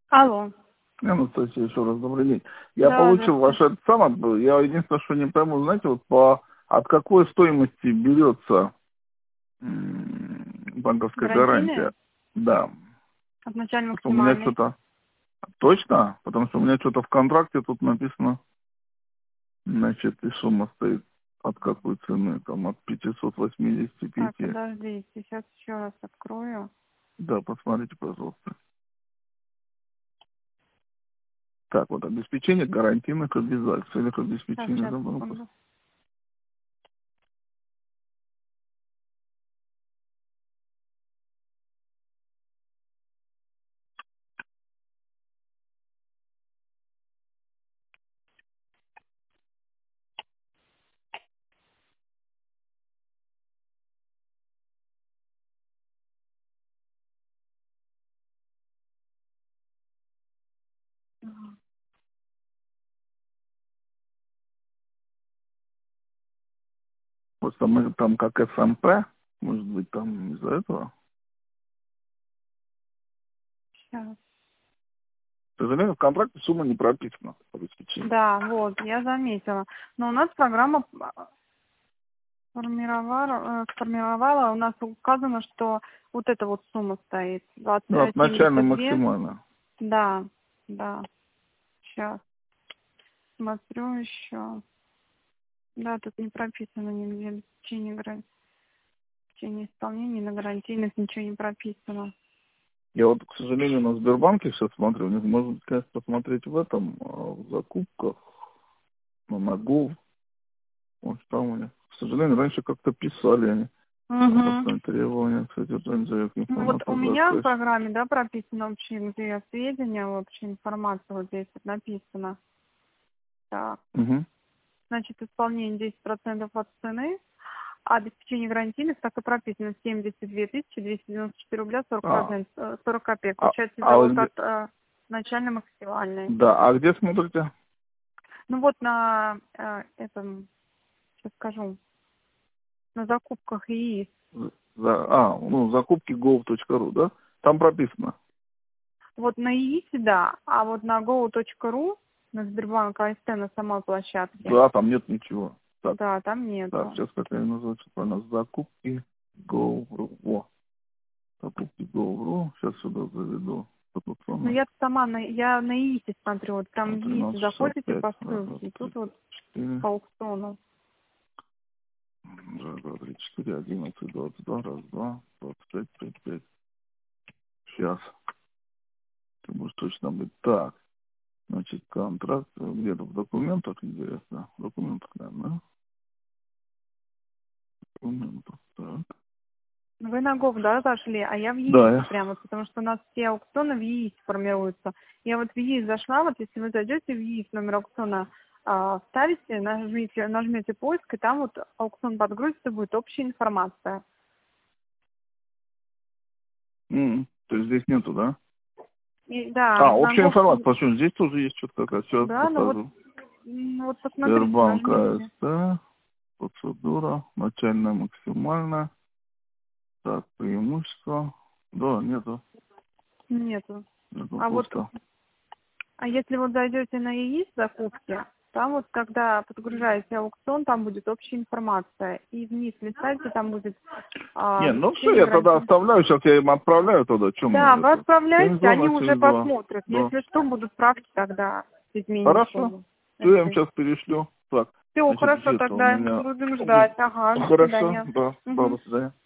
Алло. Анастасия, еще раз добрый день. Я Да, получил ваш здравствуйте. этот самый, я единственное, что не пойму, знаете, вот от какой стоимости берется банковская Гарантийные? гарантия? Да. Изначально Потому что у меня максимальный. что-то... Точно? Потому что у меня что-то в контракте тут написано, значит, и сумма стоит от какой цены, там, от 585. Так, подождите, сейчас еще раз открою. Да, посмотрите, пожалуйста. Так, вот обеспечение гарантийных обязательств, в целях Так, обеспечения, сейчас, да, банков. секунду. Просто мы там как СМП, может быть, там из-за этого. Сейчас. К сожалению, в контракте сумма не прописана обеспечение. Да, вот, я заметила. Но у нас программа сформировала, у нас указано, что вот эта вот сумма стоит. Ну, от начальной 72. максимально. Да, да. Сейчас. Смотрю еще. Да, тут не прописано нигде обеспечение гарантии. В течение исполнения на гарантийных ничего не прописано. Я вот, к сожалению, на Сбербанке сейчас смотрю, у них можно, конечно, посмотреть в этом, в закупках, ну, на Go, вот там у них. К сожалению, раньше как-то писали они. Угу. Собственно, требования к содержанию заявки Ну вот информации у о меня в заказе. программе, да, прописано общие сведения, общая информация вот здесь вот написано. Так, Угу. значит, исполнение 10% от цены, а обеспечение гарантийных так и прописано 72 294 рубля 40 копеек. Получается, А вот вот где, от начальной максимальной. да, а где смотрите? Ну вот на этом, сейчас скажу, на закупках ИИС. Ну, закупки gov.ru, да? Там прописано. Вот на ИИСе, да, а вот на go.ru, на Сбербанк АСТ, на самой площадке, Да, там нет ничего. Так, да, там так, нету. сейчас какая называется правильно? Закупки Go.ru. О, закупки Go.ru. Сейчас сюда заведу. Тут Ну, самое. я сама, я на ИИСе смотрю, вот там в ИИСе заходите 1365. по Раз, два, ссылке, и три, тут вот четыре. по аукциону. Раз, два, три, четыре, 11, 22, раз, два, 25, 5, 5. Сейчас. Ты будешь точно быть. Так. Значит, контракт где-то в документах, интересно. В документах, наверное. Документах. Так. Вы на ГОВ, да, зашли, а я в Да, ЕИСе прямо, потому что у нас все аукционы в ЕИСе формируются. Я вот в ЕИС зашла, вот если вы зайдете в ЕИС, номер аукциона вставите, нажмете поиск, и там вот аукцион подгрузится, будет общая информация. То есть здесь нету, да? И, да, А, на общая ГОВ, информация. Почему? Здесь тоже есть что-то какая. Все, да, ну вот, захожу. вот посмотрите, Сбербанк нажмите. АСТ. Процедура. Начальная, максимальная. Так, преимущество. Да, нету. Нету. Нету, А вот, пусто. а если вот зайдете на ЕИС закупки, там вот, когда подгружаете аукцион, там будет общая информация. И вниз листайте, там будет Не, ну все, обеспечение я тогда гарантии. оставляю. Сейчас я им отправляю туда. Чем Да, мы вы это? отправляете, они уже 7272. посмотрят. Да. Если что, будут правки, тогда изменим Хорошо. сумму. Все, я им сейчас перешлю. Так, Все, значит, хорошо, где-то у тогда меня... будем ждать. Ага, до Хорошо, свидания. да, да, Мгм. до свидания.